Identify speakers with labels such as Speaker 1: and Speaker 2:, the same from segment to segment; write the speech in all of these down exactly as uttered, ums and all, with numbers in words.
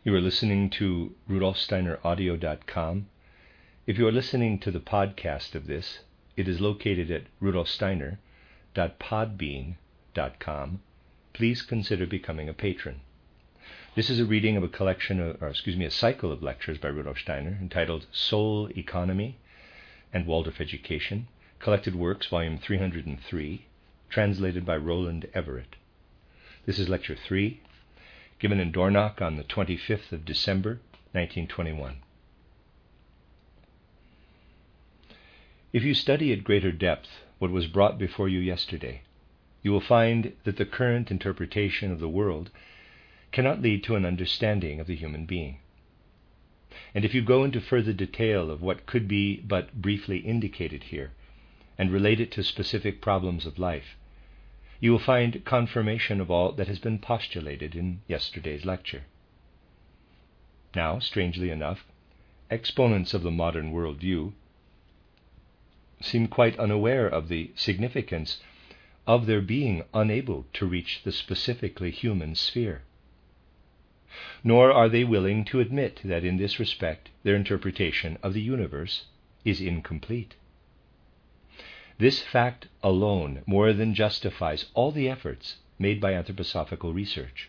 Speaker 1: You are listening to Rudolf Steiner Audio dot com. If you are listening to the podcast of this, it is located at rudolf steiner dot podbean dot com. Please consider becoming a patron. This is a reading of a collection, of, or excuse me, a cycle of lectures by Rudolf Steiner entitled Soul Economy and Waldorf Education, Collected Works, Volume three hundred three, translated by Roland Everett. This is Lecture three, given in Dornach on the twenty-fifth of December, nineteen twenty-one. If you study at greater depth what was brought before you yesterday, you will find that the current interpretation of the world cannot lead to an understanding of the human being. And if you go into further detail of what could be but briefly indicated here, and relate it to specific problems of life, you will find confirmation of all that has been postulated in yesterday's lecture. Now, strangely enough, exponents of the modern worldview seem quite unaware of the significance of their being unable to reach the specifically human sphere. Nor are they willing to admit that in this respect their interpretation of the universe is incomplete. This fact alone more than justifies all the efforts made by anthroposophical research.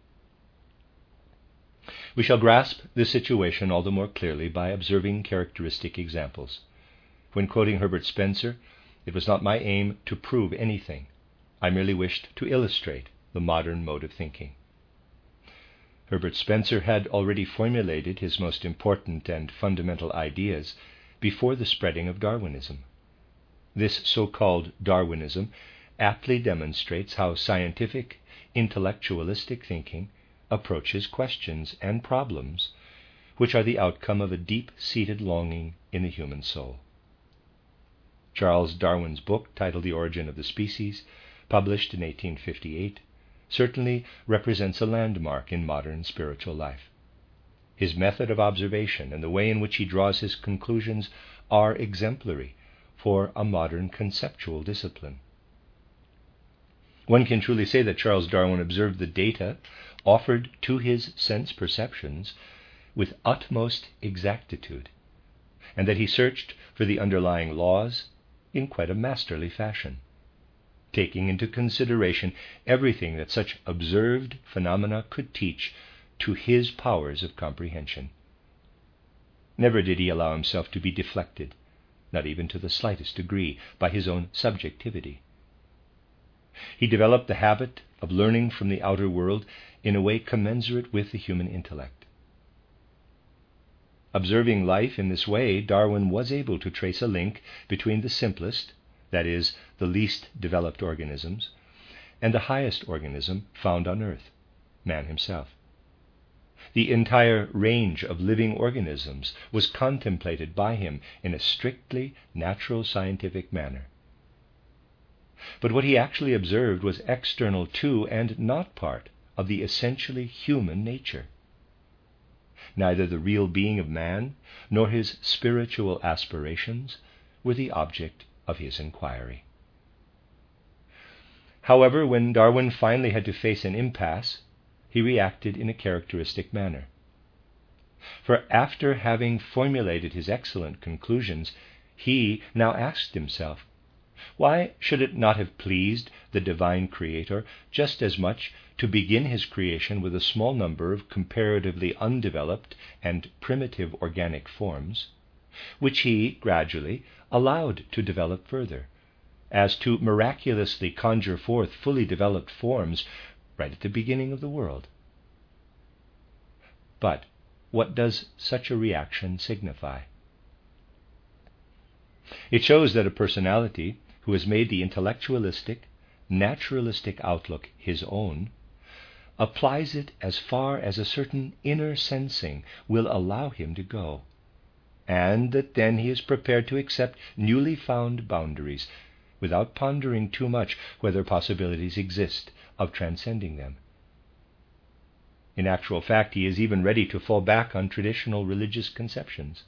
Speaker 1: We shall grasp this situation all the more clearly by observing characteristic examples. When quoting Herbert Spencer, it was not my aim to prove anything. I merely wished to illustrate the modern mode of thinking. Herbert Spencer had already formulated his most important and fundamental ideas before the spreading of Darwinism. This so-called Darwinism aptly demonstrates how scientific, intellectualistic thinking approaches questions and problems which are the outcome of a deep-seated longing in the human soul. Charles Darwin's book, titled The Origin of the Species, published in eighteen fifty-eight, certainly represents a landmark in modern spiritual life. His method of observation and the way in which he draws his conclusions are exemplary for a modern conceptual discipline. One can truly say that Charles Darwin observed the data offered to his sense perceptions with utmost exactitude, and that he searched for the underlying laws in quite a masterly fashion, taking into consideration everything that such observed phenomena could teach to his powers of comprehension. Never did he allow himself to be deflected, not even to the slightest degree, by his own subjectivity. He developed the habit of learning from the outer world in a way commensurate with the human intellect. Observing life in this way, Darwin was able to trace a link between the simplest, that is, the least developed organisms, and the highest organism found on earth, man himself. The entire range of living organisms was contemplated by him in a strictly natural scientific manner. But what he actually observed was external to and not part of the essentially human nature. Neither the real being of man nor his spiritual aspirations were the object of his inquiry. However, when Darwin finally had to face an impasse, he reacted in a characteristic manner. For after having formulated his excellent conclusions, he now asked himself, why should it not have pleased the divine Creator just as much to begin his creation with a small number of comparatively undeveloped and primitive organic forms, which he gradually allowed to develop further, as to miraculously conjure forth fully developed forms right at the beginning of the world? But what does such a reaction signify? It shows that a personality who has made the intellectualistic, naturalistic outlook his own applies it as far as a certain inner sensing will allow him to go, and that then he is prepared to accept newly found boundaries without pondering too much whether possibilities exist of transcending them. In actual fact, he is even ready to fall back on traditional religious conceptions.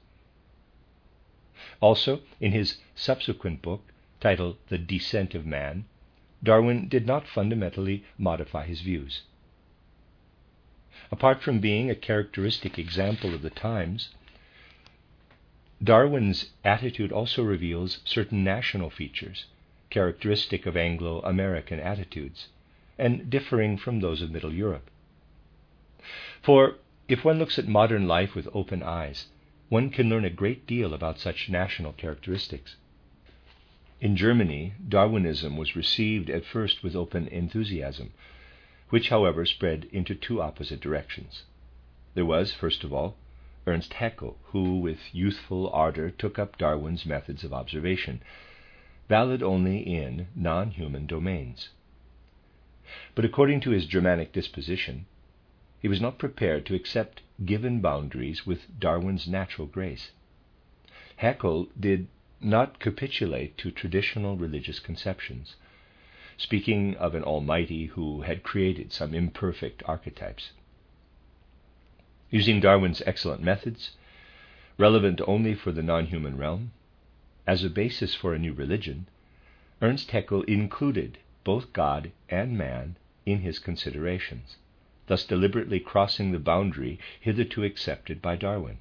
Speaker 1: Also, in his subsequent book, titled The Descent of Man, Darwin did not fundamentally modify his views. A Apart from being a characteristic example of the times, Darwin's attitude also reveals certain national features, characteristic of Anglo-American attitudes, and differing from those of Middle Europe. For if one looks at modern life with open eyes, one can learn a great deal about such national characteristics. In Germany, Darwinism was received at first with open enthusiasm, which, however, spread into two opposite directions. There was, first of all, Ernst Haeckel, who, with youthful ardor, took up Darwin's methods of observation, valid only in non-human domains. But according to his Germanic disposition, he was not prepared to accept given boundaries with Darwin's natural grace. Haeckel did not capitulate to traditional religious conceptions, speaking of an Almighty who had created some imperfect archetypes. Using Darwin's excellent methods, relevant only for the non-human realm, as a basis for a new religion, Ernst Haeckel included both God and man in his considerations, thus deliberately crossing the boundary hitherto accepted by Darwin.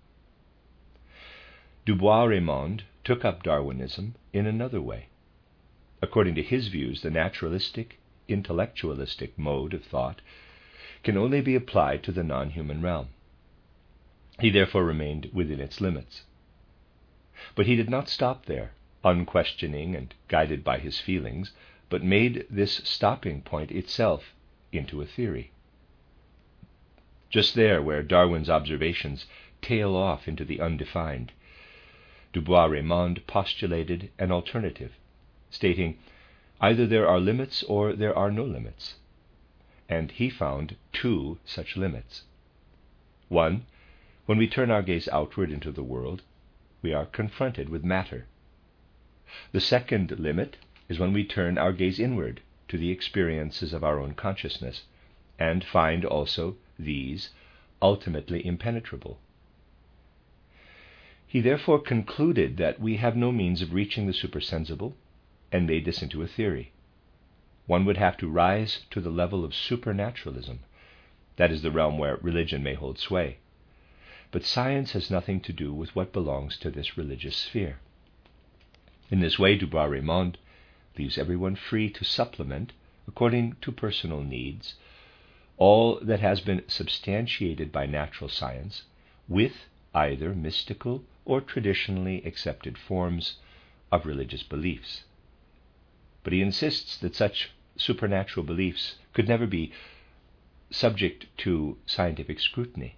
Speaker 1: Du Bois-Reymond took up Darwinism in another way. According to his views, the naturalistic, intellectualistic mode of thought can only be applied to the non-human realm. He therefore remained within its limits. But he did not stop there, unquestioning and guided by his feelings, but made this stopping point itself into a theory. Just there, where Darwin's observations tail off into the undefined, Du Bois-Reymond postulated an alternative, stating, either there are limits or there are no limits. And he found two such limits. One, when we turn our gaze outward into the world, we are confronted with matter. The second limit is when we turn our gaze inward to the experiences of our own consciousness, and find also these ultimately impenetrable. He therefore concluded that we have no means of reaching the supersensible, and made this into a theory. One would have to rise to the level of supernaturalism, that is the realm where religion may hold sway. But science has nothing to do with what belongs to this religious sphere. In this way, Du Bois-Reymond leaves everyone free to supplement, according to personal needs, all that has been substantiated by natural science with either mystical or traditionally accepted forms of religious beliefs. But he insists that such supernatural beliefs could never be subject to scientific scrutiny.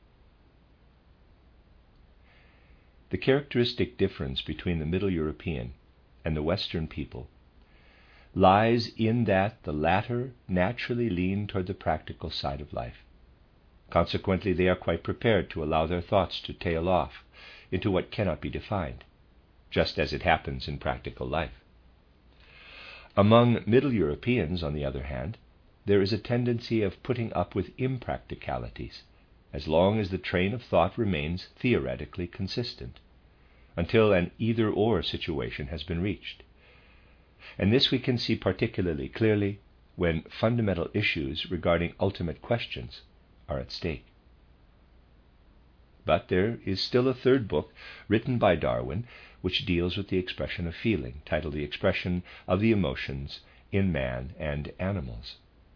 Speaker 1: The characteristic difference between the Middle European and the Western people lies in that the latter naturally lean toward the practical side of life. Consequently, they are quite prepared to allow their thoughts to tail off into what cannot be defined, just as it happens in practical life. Among Middle Europeans, on the other hand, there is a tendency of putting up with impracticalities, as long as the train of thought remains theoretically consistent, until an either-or situation has been reached. And this we can see particularly clearly when fundamental issues regarding ultimate questions are at stake. But there is still a third book written by Darwin which deals with the expression of feeling, titled The Expression of the Emotions in Man and Animals.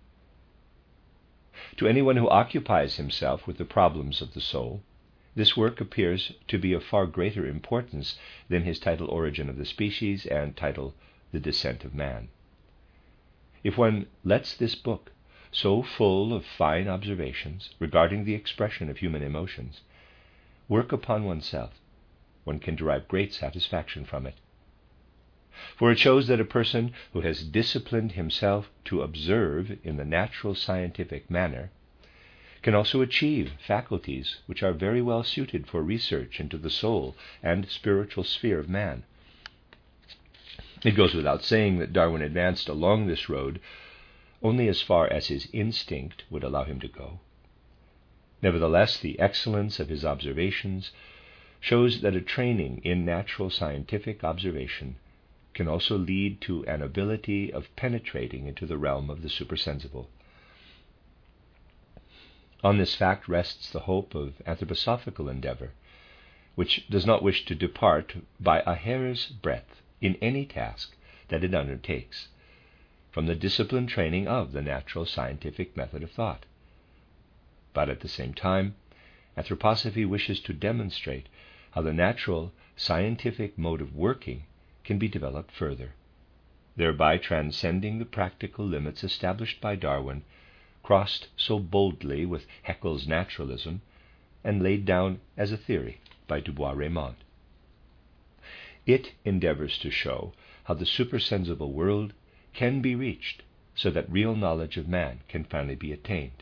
Speaker 1: To anyone who occupies himself with the problems of the soul, this work appears to be of far greater importance than his title Origin of the Species and title The Descent of Man. If one lets this book, so full of fine observations regarding the expression of human emotions, work upon oneself, one can derive great satisfaction from it. For it shows that a person who has disciplined himself to observe in the natural scientific manner can also achieve faculties which are very well suited for research into the soul and spiritual sphere of man. It goes without saying that Darwin advanced along this road only as far as his instinct would allow him to go. Nevertheless, the excellence of his observations shows that a training in natural scientific observation can also lead to an ability of penetrating into the realm of the supersensible. On this fact rests the hope of anthroposophical endeavor, which does not wish to depart by a hair's breadth in any task that it undertakes from the disciplined training of the natural scientific method of thought. But at the same time, anthroposophy wishes to demonstrate how the natural scientific mode of working can be developed further, thereby transcending the practical limits established by Darwin, crossed so boldly with Haeckel's naturalism, and laid down as a theory by Dubois-Reymond. It endeavors to show how the supersensible world can be reached so that real knowledge of man can finally be attained.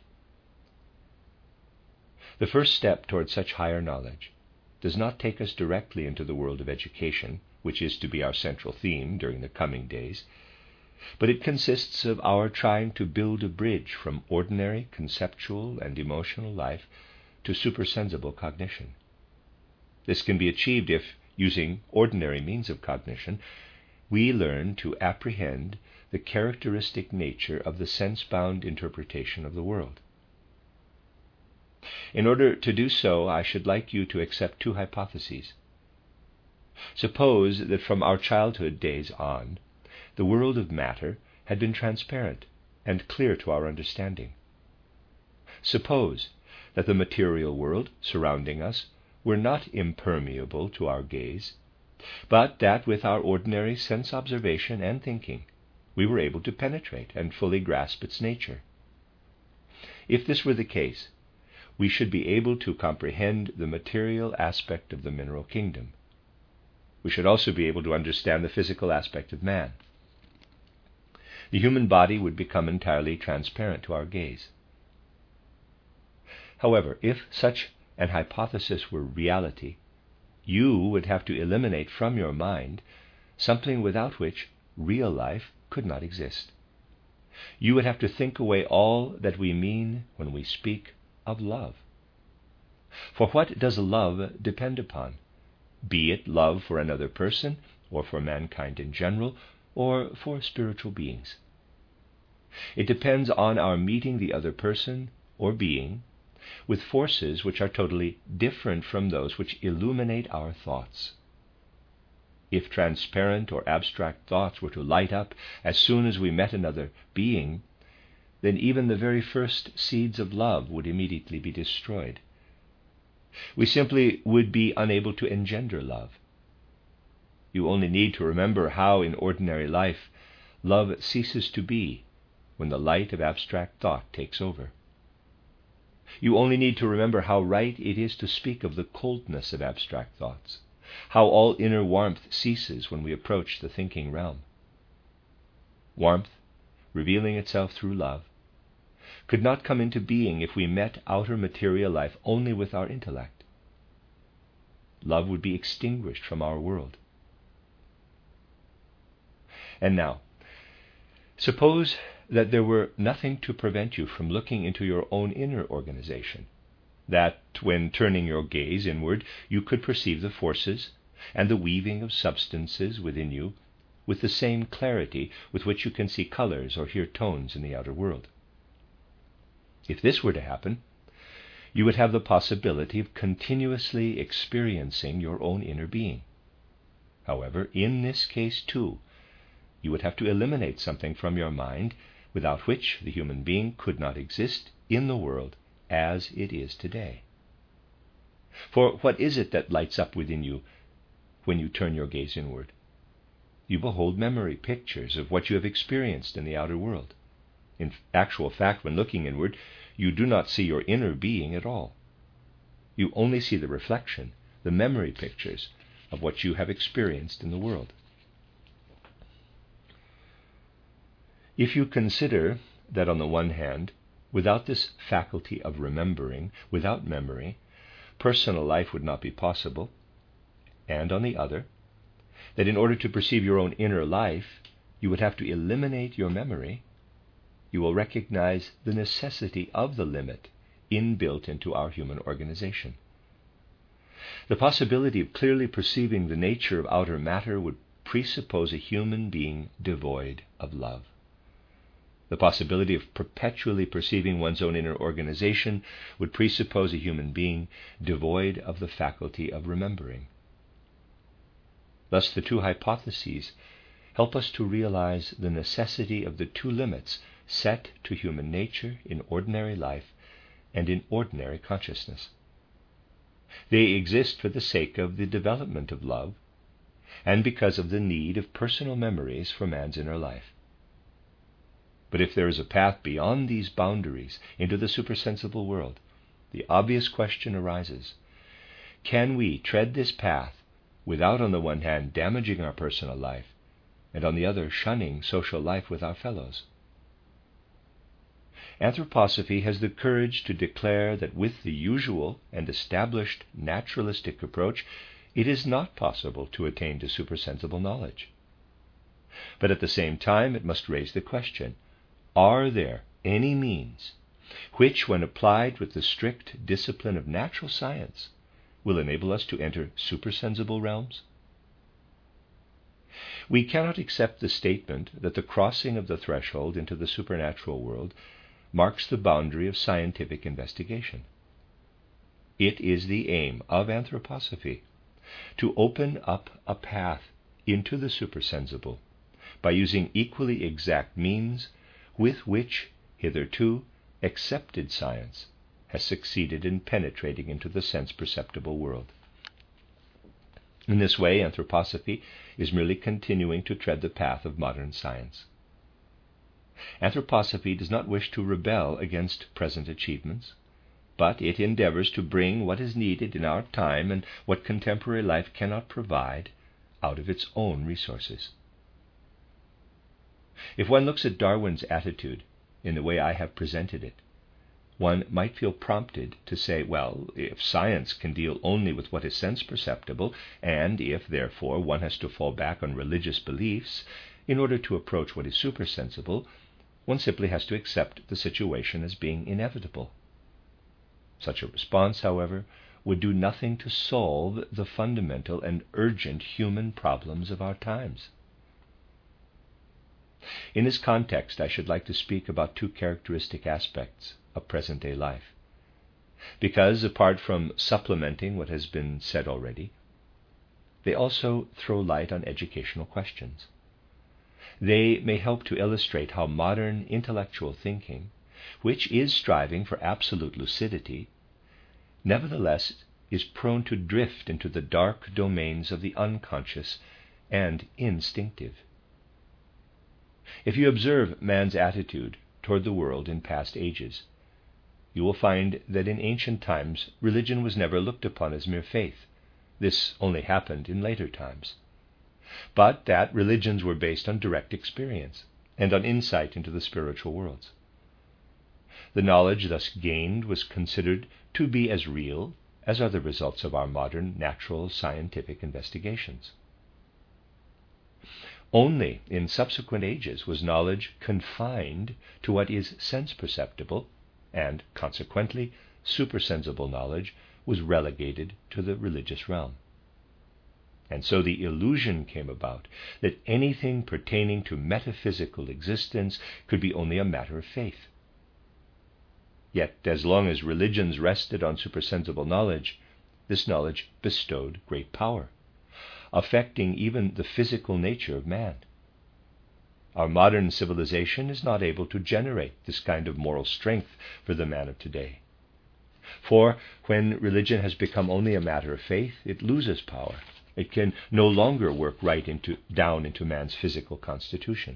Speaker 1: The first step towards such higher knowledge does not take us directly into the world of education, which is to be our central theme during the coming days, but it consists of our trying to build a bridge from ordinary conceptual and emotional life to supersensible cognition. This can be achieved if, using ordinary means of cognition, we learn to apprehend the characteristic nature of the sense-bound interpretation of the world. In order to do so, I should like you to accept two hypotheses. Suppose that from our childhood days on, the world of matter had been transparent and clear to our understanding. Suppose that the material world surrounding us were not impermeable to our gaze, but that with our ordinary sense observation and thinking, we were able to penetrate and fully grasp its nature. If this were the case, we should be able to comprehend the material aspect of the mineral kingdom. We should also be able to understand the physical aspect of man. The human body would become entirely transparent to our gaze. However, if such an hypothesis were reality, you would have to eliminate from your mind something without which real life could not exist. You would have to think away all that we mean when we speak of love. For what does love depend upon? Be it love for another person, or for mankind in general, or for spiritual beings. It depends on our meeting the other person or being with forces which are totally different from those which illuminate our thoughts. If transparent or abstract thoughts were to light up as soon as we met another being, then even the very first seeds of love would immediately be destroyed. We simply would be unable to engender love. You only need to remember how in ordinary life love ceases to be when the light of abstract thought takes over. You only need to remember how right it is to speak of the coldness of abstract thoughts, how all inner warmth ceases when we approach the thinking realm. Warmth, revealing itself through love, could not come into being if we met outer material life only with our intellect. Love would be extinguished from our world. And now, suppose that there were nothing to prevent you from looking into your own inner organization, that when turning your gaze inward, you could perceive the forces and the weaving of substances within you with the same clarity with which you can see colors or hear tones in the outer world. If this were to happen, you would have the possibility of continuously experiencing your own inner being. However, in this case too, you would have to eliminate something from your mind without which the human being could not exist in the world as it is today. For what is it that lights up within you when you turn your gaze inward? You behold memory pictures of what you have experienced in the outer world. In actual fact, when looking inward, you do not see your inner being at all. You only see the reflection, the memory pictures of what you have experienced in the world. If you consider that on the one hand, without this faculty of remembering, without memory, personal life would not be possible, and on the other, that in order to perceive your own inner life, you would have to eliminate your memory, you will recognize the necessity of the limit inbuilt into our human organization. The possibility of clearly perceiving the nature of outer matter would presuppose a human being devoid of love. The possibility of perpetually perceiving one's own inner organization would presuppose a human being devoid of the faculty of remembering. Thus, the two hypotheses help us to realize the necessity of the two limits set to human nature in ordinary life and in ordinary consciousness. They exist for the sake of the development of love and because of the need of personal memories for man's inner life. But if there is a path beyond these boundaries into the supersensible world, the obvious question arises: can we tread this path without, on the one hand, damaging our personal life, and on the other, shunning social life with our fellows? Anthroposophy has the courage to declare that with the usual and established naturalistic approach, it is not possible to attain to supersensible knowledge. But at the same time, it must raise the question: are there any means which, when applied with the strict discipline of natural science, will enable us to enter supersensible realms? We cannot accept the statement that the crossing of the threshold into the supernatural world marks the boundary of scientific investigation. It is the aim of anthroposophy to open up a path into the supersensible by using equally exact means with which hitherto accepted science has succeeded in penetrating into the sense-perceptible world. In this way, anthroposophy is merely continuing to tread the path of modern science. Anthroposophy does not wish to rebel against present achievements, but it endeavors to bring what is needed in our time and what contemporary life cannot provide out of its own resources. If one looks at Darwin's attitude in the way I have presented it, one might feel prompted to say, well, if science can deal only with what is sense-perceptible, and if, therefore, one has to fall back on religious beliefs in order to approach what is supersensible, one simply has to accept the situation as being inevitable. Such a response, however, would do nothing to solve the fundamental and urgent human problems of our times. In this context, I should like to speak about two characteristic aspects of present-day life, because, apart from supplementing what has been said already, they also throw light on educational questions. They may help to illustrate how modern intellectual thinking, which is striving for absolute lucidity, nevertheless is prone to drift into the dark domains of the unconscious and instinctive. If you observe man's attitude toward the world in past ages, you will find that in ancient times religion was never looked upon as mere faith. This only happened in later times. But that religions were based on direct experience and on insight into the spiritual worlds. The knowledge thus gained was considered to be as real as are the results of our modern natural scientific investigations. Only in subsequent ages was knowledge confined to what is sense-perceptible, and consequently supersensible knowledge was relegated to the religious realm. And so the illusion came about that anything pertaining to metaphysical existence could be only a matter of faith. Yet, as long as religions rested on supersensible knowledge, this knowledge bestowed great power, affecting even the physical nature of man. Our modern civilization is not able to generate this kind of moral strength for the man of today. For when religion has become only a matter of faith, it loses power. It can no longer work right into, down into man's physical constitution.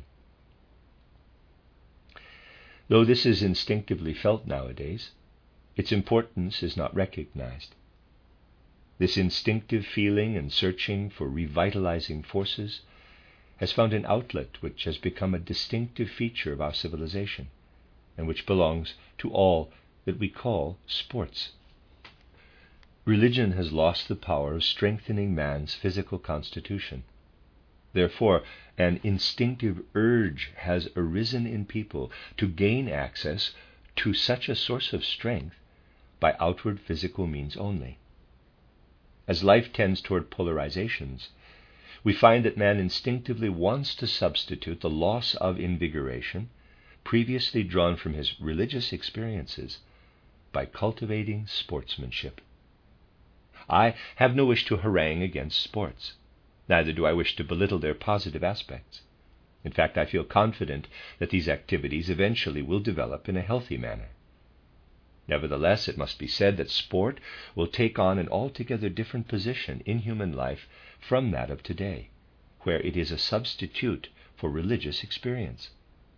Speaker 1: Though this is instinctively felt nowadays, its importance is not recognized. This instinctive feeling and searching for revitalizing forces has found an outlet which has become a distinctive feature of our civilization, and which belongs to all that we call sports. Religion has lost the power of strengthening man's physical constitution. Therefore, an instinctive urge has arisen in people to gain access to such a source of strength by outward physical means only. As life tends toward polarizations, we find that man instinctively wants to substitute the loss of invigoration previously drawn from his religious experiences by cultivating sportsmanship. I have no wish to harangue against sports. Neither do I wish to belittle their positive aspects. In fact, I feel confident that these activities eventually will develop in a healthy manner. Nevertheless, it must be said that sport will take on an altogether different position in human life from that of today, where it is a substitute for religious experience.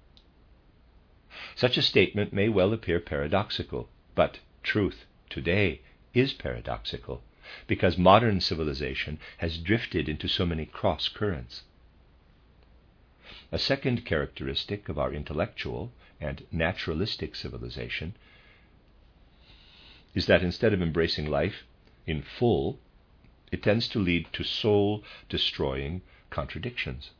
Speaker 1: Such a statement may well appear paradoxical, but truth today is paradoxical, because modern civilization has drifted into so many cross currents. A second characteristic of our intellectual and naturalistic civilization is that instead of embracing life in full, it tends to lead to soul-destroying contradictions.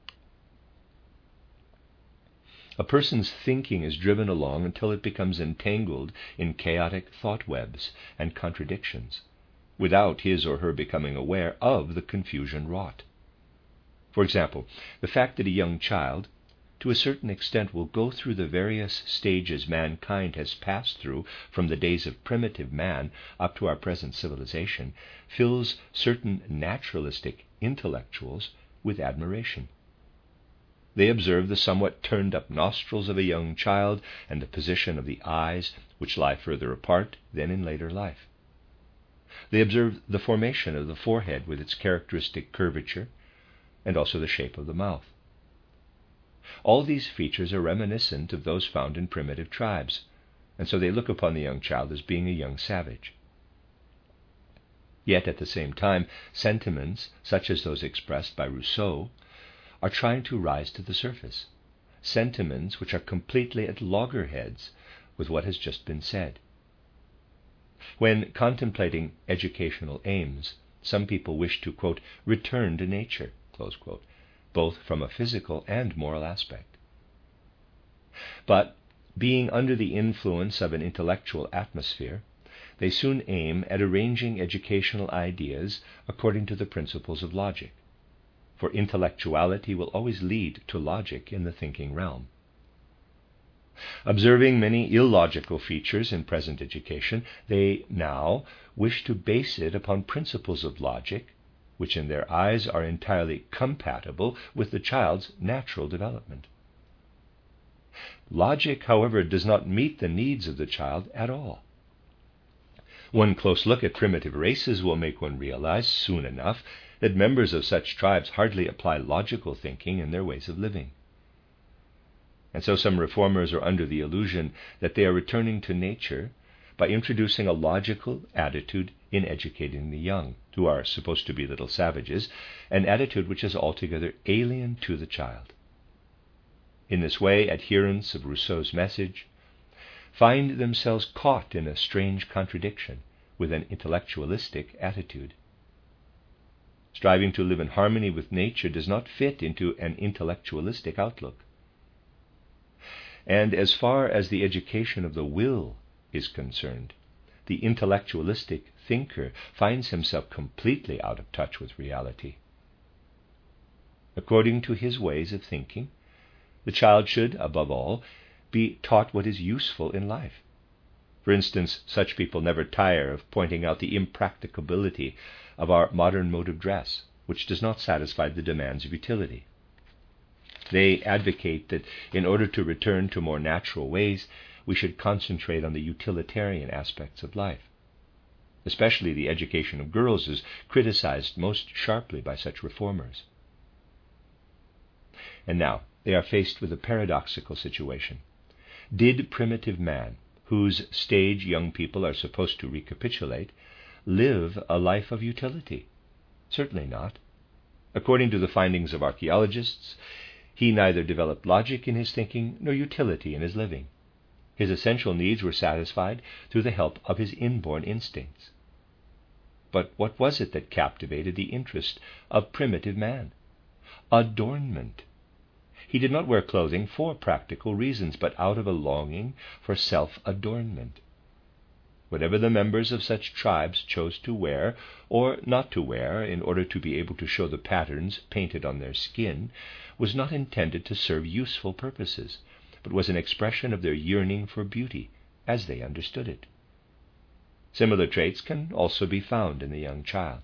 Speaker 1: A person's thinking is driven along until it becomes entangled in chaotic thought webs and contradictions, without his or her becoming aware of the confusion wrought. For example, the fact that a young child, to a certain extent, will go through the various stages mankind has passed through from the days of primitive man up to our present civilization fills certain naturalistic intellectuals with admiration. They observe the somewhat turned-up nostrils of a young child and the position of the eyes, which lie further apart than in later life. They observe the formation of the forehead with its characteristic curvature, and also the shape of the mouth. All these features are reminiscent of those found in primitive tribes, and so they look upon the young child as being a young savage. Yet at the same time, sentiments, such as those expressed by Rousseau, are trying to rise to the surface, sentiments which are completely at loggerheads with what has just been said. When contemplating educational aims, some people wish to, quote, return to nature, close quote, both from a physical and moral aspect. But, being under the influence of an intellectual atmosphere, they soon aim at arranging educational ideas according to the principles of logic, for intellectuality will always lead to logic in the thinking realm. Observing many illogical features in present education, they now wish to base it upon principles of logic, which in their eyes are entirely compatible with the child's natural development. Logic, however, does not meet the needs of the child at all. One close look at primitive races will make one realize soon enough that members of such tribes hardly apply logical thinking in their ways of living. And so some reformers are under the illusion that they are returning to nature by introducing a logical attitude in educating the young, who are supposed to be little savages, an attitude which is altogether alien to the child. In this way, adherents of Rousseau's message find themselves caught in a strange contradiction with an intellectualistic attitude. Striving to live in harmony with nature does not fit into an intellectualistic outlook. And as far as the education of the will is concerned, the intellectualistic thinker finds himself completely out of touch with reality. According to his ways of thinking, the child should, above all, be taught what is useful in life. For instance, such people never tire of pointing out the impracticability of our modern mode of dress, which does not satisfy the demands of utility. They advocate that in order to return to more natural ways, we should concentrate on the utilitarian aspects of life. Especially the education of girls is criticized most sharply by such reformers. And now they are faced with a paradoxical situation. Did primitive man, whose stage young people are supposed to recapitulate, live a life of utility? Certainly not. According to the findings of archaeologists, he neither developed logic in his thinking nor utility in his living. His essential needs were satisfied through the help of his inborn instincts. But what was it that captivated the interest of primitive man? Adornment. He did not wear clothing for practical reasons, but out of a longing for self-adornment. Whatever the members of such tribes chose to wear or not to wear in order to be able to show the patterns painted on their skin was not intended to serve useful purposes, but was an expression of their yearning for beauty, as they understood it. Similar traits can also be found in the young child.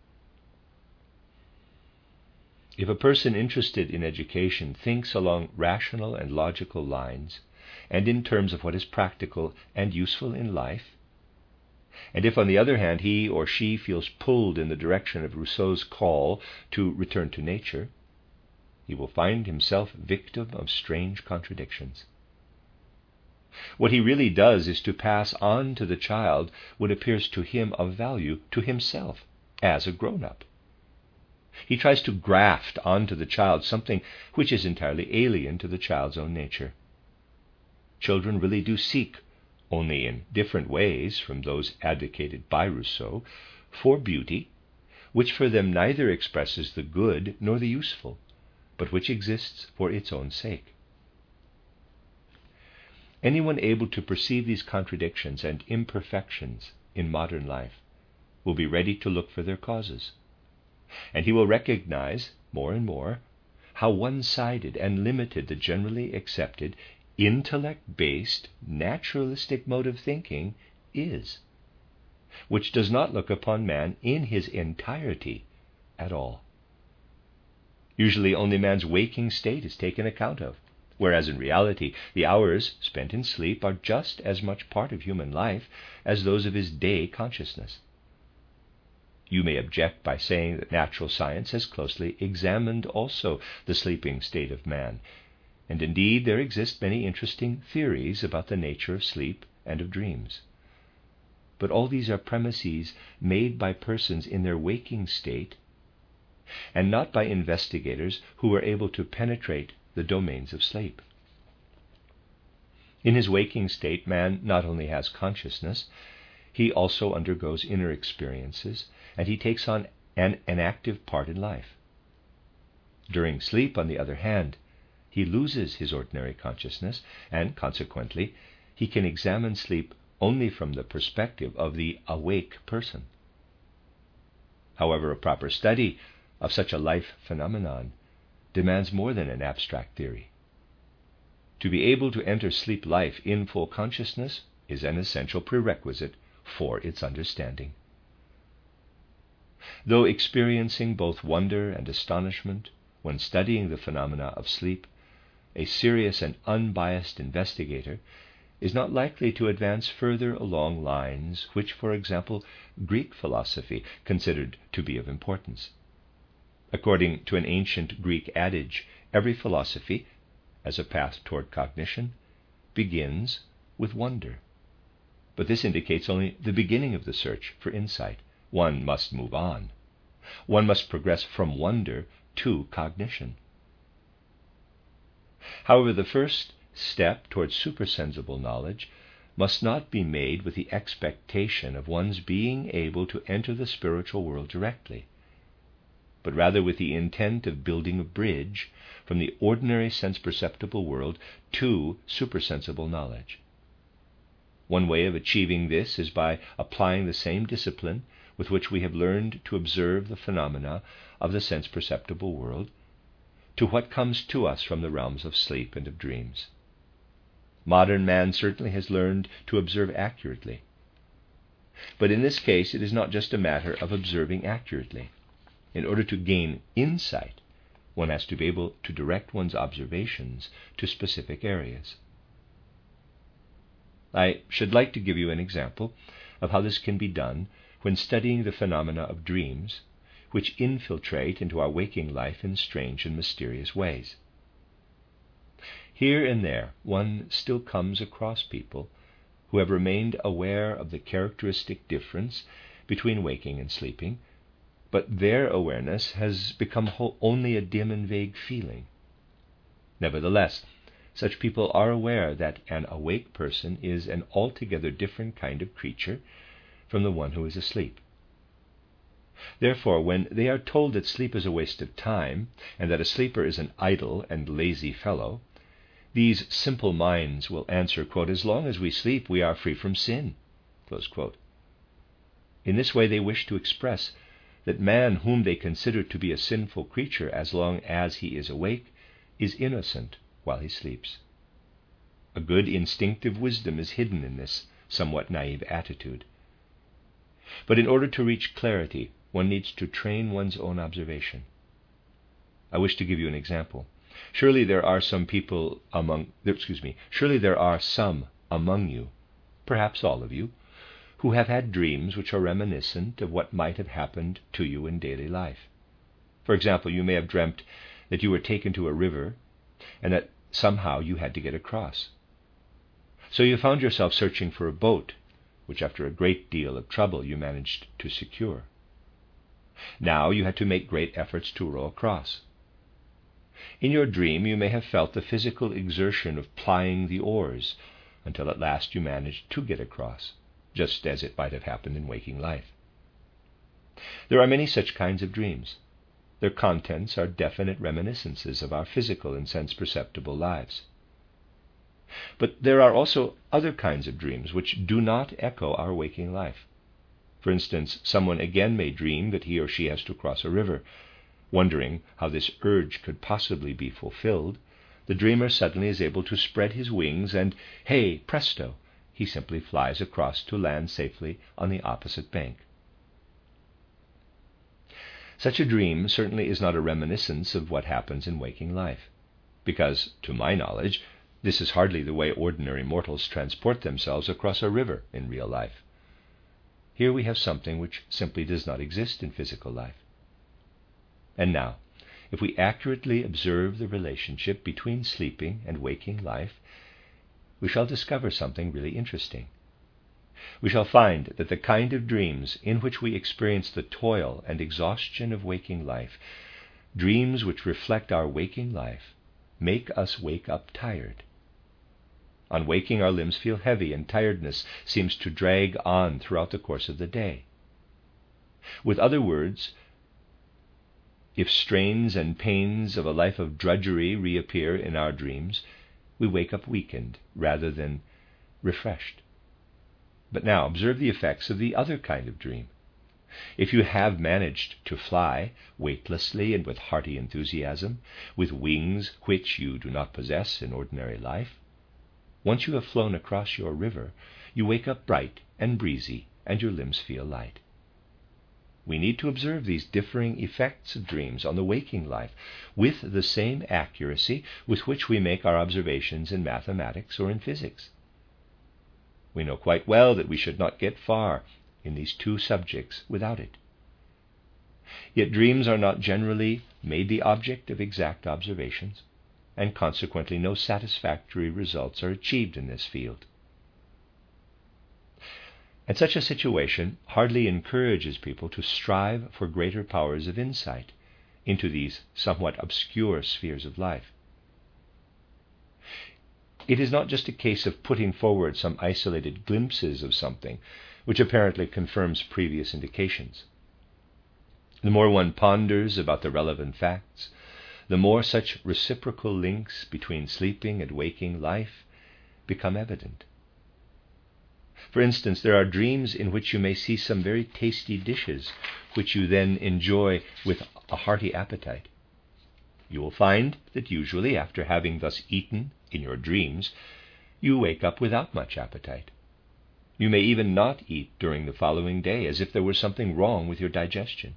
Speaker 1: If a person interested in education thinks along rational and logical lines, and in terms of what is practical and useful in life, and if, on the other hand, he or she feels pulled in the direction of Rousseau's call to return to nature, he will find himself victim of strange contradictions. What he really does is to pass on to the child what appears to him of value to himself as a grown-up. He tries to graft onto the child something which is entirely alien to the child's own nature. Children really do seek, only in different ways from those advocated by Rousseau, for beauty, which for them neither expresses the good nor the useful, but which exists for its own sake. Anyone able to perceive these contradictions and imperfections in modern life will be ready to look for their causes, and he will recognize more and more how one-sided and limited the generally accepted intellect-based naturalistic mode of thinking is, which does not look upon man in his entirety at all. Usually only man's waking state is taken account of, whereas in reality the hours spent in sleep are just as much part of human life as those of his day consciousness. You may object by saying that natural science has closely examined also the sleeping state of man, and indeed there exist many interesting theories about the nature of sleep and of dreams. But all these are premises made by persons in their waking state, and not by investigators who are able to penetrate the domains of sleep. In his waking state, man not only has consciousness, he also undergoes inner experiences, and he takes on an, an active part in life. During sleep, on the other hand, he loses his ordinary consciousness, and consequently, he can examine sleep only from the perspective of the awake person. However, a proper study of such a life phenomenon demands more than an abstract theory. To be able to enter sleep life in full consciousness is an essential prerequisite for its understanding. Though experiencing both wonder and astonishment when studying the phenomena of sleep, a serious and unbiased investigator is not likely to advance further along lines which, for example, Greek philosophy considered to be of importance. According to an ancient Greek adage, every philosophy, as a path toward cognition, begins with wonder. But this indicates only the beginning of the search for insight. One must move on. One must progress from wonder to cognition. However, the first step towards supersensible knowledge must not be made with the expectation of one's being able to enter the spiritual world directly, but rather with the intent of building a bridge from the ordinary sense-perceptible world to supersensible knowledge. One way of achieving this is by applying the same discipline with which we have learned to observe the phenomena of the sense-perceptible world to what comes to us from the realms of sleep and of dreams. Modern man certainly has learned to observe accurately. But in this case, it is not just a matter of observing accurately. In order to gain insight, one has to be able to direct one's observations to specific areas. I should like to give you an example of how this can be done when studying the phenomena of dreams, which infiltrate into our waking life in strange and mysterious ways. Here and there, one still comes across people who have remained aware of the characteristic difference between waking and sleeping, but their awareness has become only a dim and vague feeling. Nevertheless, such people are aware that an awake person is an altogether different kind of creature from the one who is asleep. Therefore, when they are told that sleep is a waste of time, and that a sleeper is an idle and lazy fellow, these simple minds will answer, quote, "As long as we sleep, we are free from sin." Close quote. In this way, they wish to express that man, whom they consider to be a sinful creature as long as he is awake, is innocent while he sleeps. A good instinctive wisdom is hidden in this somewhat naive attitude. But in order to reach clarity, one needs to train one's own observation. I wish to give you an example. Surely there are some people among, excuse me, surely there are some among you, perhaps all of you, who have had dreams which are reminiscent of what might have happened to you in daily life. For example, you may have dreamt that you were taken to a river and that somehow you had to get across. So you found yourself searching for a boat, which after a great deal of trouble you managed to secure. Now you had to make great efforts to row across. In your dream you may have felt the physical exertion of plying the oars until at last you managed to get across, just as it might have happened in waking life. There are many such kinds of dreams. Their contents are definite reminiscences of our physical and sense-perceptible lives. But there are also other kinds of dreams which do not echo our waking life. For instance, someone again may dream that he or she has to cross a river. Wondering how this urge could possibly be fulfilled, the dreamer suddenly is able to spread his wings and, hey, presto, he simply flies across to land safely on the opposite bank. Such a dream certainly is not a reminiscence of what happens in waking life, because, to my knowledge, this is hardly the way ordinary mortals transport themselves across a river in real life. Here we have something which simply does not exist in physical life. And now, if we accurately observe the relationship between sleeping and waking life, we shall discover something really interesting. We shall find that the kind of dreams in which we experience the toil and exhaustion of waking life, dreams which reflect our waking life, make us wake up tired. On waking, our limbs feel heavy, and tiredness seems to drag on throughout the course of the day. With other words, if strains and pains of a life of drudgery reappear in our dreams, we wake up weakened rather than refreshed. But now observe the effects of the other kind of dream. If you have managed to fly weightlessly and with hearty enthusiasm, with wings which you do not possess in ordinary life, once you have flown across your river, you wake up bright and breezy, and your limbs feel light. We need to observe these differing effects of dreams on the waking life with the same accuracy with which we make our observations in mathematics or in physics. We know quite well that we should not get far in these two subjects without it. Yet dreams are not generally made the object of exact observations, and consequently no satisfactory results are achieved in this field. And such a situation hardly encourages people to strive for greater powers of insight into these somewhat obscure spheres of life. It is not just a case of putting forward some isolated glimpses of something which apparently confirms previous indications. The more one ponders about the relevant facts, the more such reciprocal links between sleeping and waking life become evident. For instance, there are dreams in which you may see some very tasty dishes, which you then enjoy with a hearty appetite. You will find that usually, after having thus eaten in your dreams, you wake up without much appetite. You may even not eat during the following day, as if there were something wrong with your digestion.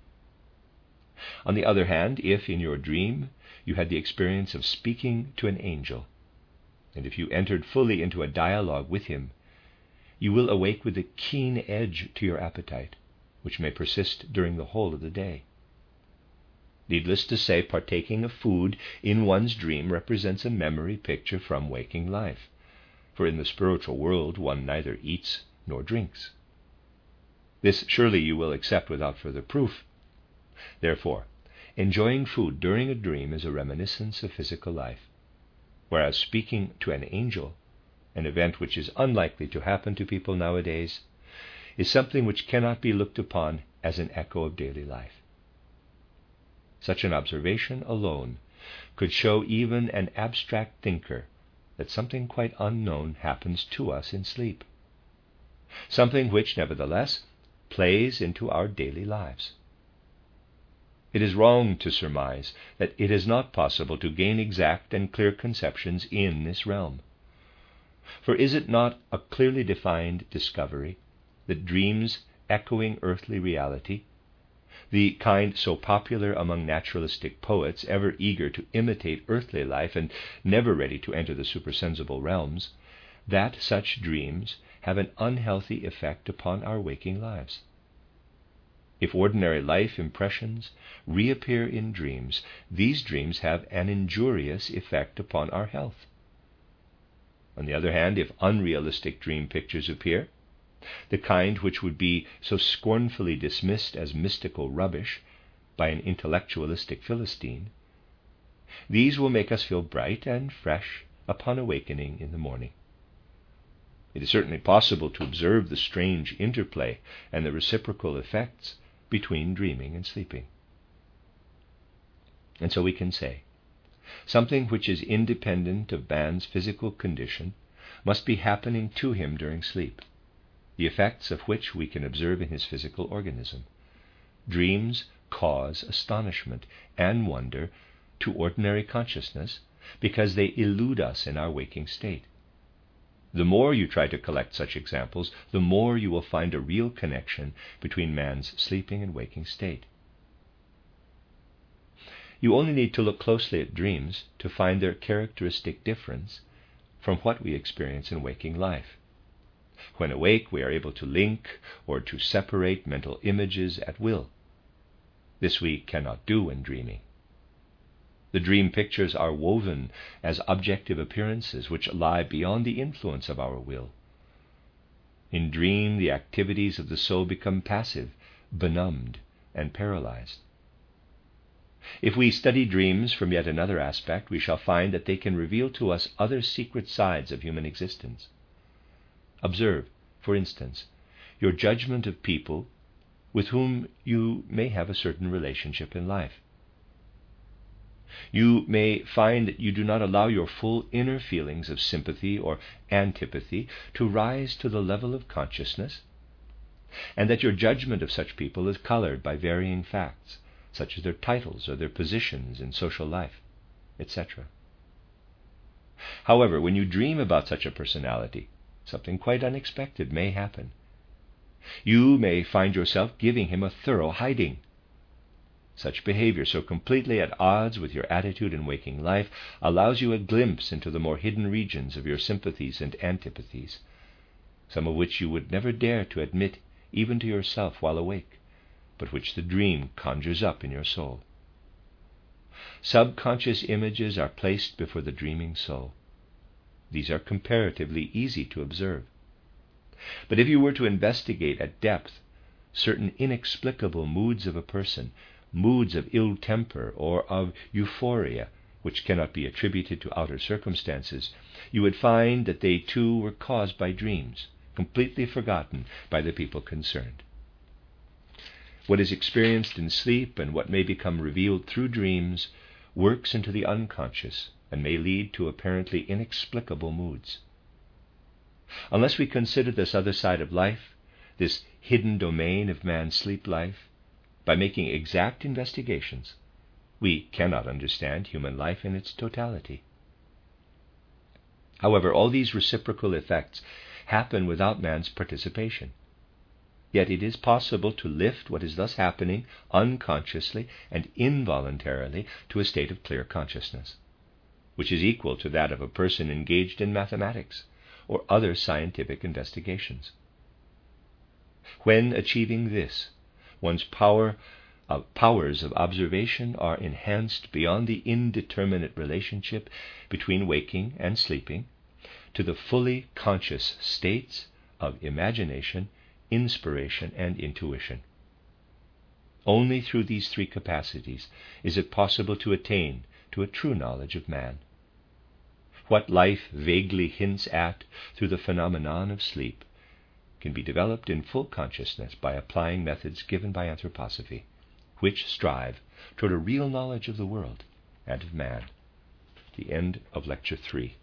Speaker 1: On the other hand, if in your dream you had the experience of speaking to an angel, and if you entered fully into a dialogue with him, you will awake with a keen edge to your appetite, which may persist during the whole of the day. Needless to say, partaking of food in one's dream represents a memory picture from waking life, for in the spiritual world one neither eats nor drinks. This surely you will accept without further proof. Therefore, enjoying food during a dream is a reminiscence of physical life, whereas speaking to an angel, an event which is unlikely to happen to people nowadays, is something which cannot be looked upon as an echo of daily life. Such an observation alone could show even an abstract thinker that something quite unknown happens to us in sleep, something which, nevertheless, plays into our daily lives. It is wrong to surmise that it is not possible to gain exact and clear conceptions in this realm. For is it not a clearly defined discovery that dreams echoing earthly reality, the kind so popular among naturalistic poets, ever eager to imitate earthly life and never ready to enter the supersensible realms, that such dreams have an unhealthy effect upon our waking lives? If ordinary life impressions reappear in dreams, these dreams have an injurious effect upon our health. On the other hand, if unrealistic dream pictures appear, the kind which would be so scornfully dismissed as mystical rubbish by an intellectualistic Philistine, these will make us feel bright and fresh upon awakening in the morning. It is certainly possible to observe the strange interplay and the reciprocal effects between dreaming and sleeping. And so we can say, something which is independent of man's physical condition must be happening to him during sleep, the effects of which we can observe in his physical organism. Dreams cause astonishment and wonder to ordinary consciousness because they elude us in our waking state. The more you try to collect such examples, the more you will find a real connection between man's sleeping and waking state. You only need to look closely at dreams to find their characteristic difference from what we experience in waking life. When awake, we are able to link or to separate mental images at will. This we cannot do when dreaming. The dream pictures are woven as objective appearances which lie beyond the influence of our will. In dream, the activities of the soul become passive, benumbed, and paralyzed. If we study dreams from yet another aspect, we shall find that they can reveal to us other secret sides of human existence. Observe, for instance, your judgment of people with whom you may have a certain relationship in life. You may find that you do not allow your full inner feelings of sympathy or antipathy to rise to the level of consciousness, and that your judgment of such people is colored by varying facts, such as their titles or their positions in social life, et cetera. However, when you dream about such a personality, something quite unexpected may happen. You may find yourself giving him a thorough hiding. Such behavior, so completely at odds with your attitude in waking life, allows you a glimpse into the more hidden regions of your sympathies and antipathies, some of which you would never dare to admit even to yourself while awake, but which the dream conjures up in your soul. Subconscious images are placed before the dreaming soul. These are comparatively easy to observe. But if you were to investigate at depth certain inexplicable moods of a person, moods of ill temper or of euphoria, which cannot be attributed to outer circumstances, you would find that they too were caused by dreams, completely forgotten by the people concerned. What is experienced in sleep and what may become revealed through dreams works into the unconscious and may lead to apparently inexplicable moods. Unless we consider this other side of life, this hidden domain of man's sleep life, by making exact investigations, we cannot understand human life in its totality. However, all these reciprocal effects happen without man's participation. Yet it is possible to lift what is thus happening unconsciously and involuntarily to a state of clear consciousness, which is equal to that of a person engaged in mathematics or other scientific investigations. When achieving this, one's power of powers of observation are enhanced beyond the indeterminate relationship between waking and sleeping to the fully conscious states of imagination, inspiration, and intuition. Only through these three capacities is it possible to attain to a true knowledge of man. What life vaguely hints at through the phenomenon of sleep can be developed in full consciousness by applying methods given by anthroposophy, which strive toward a real knowledge of the world and of man. The end of Lecture three.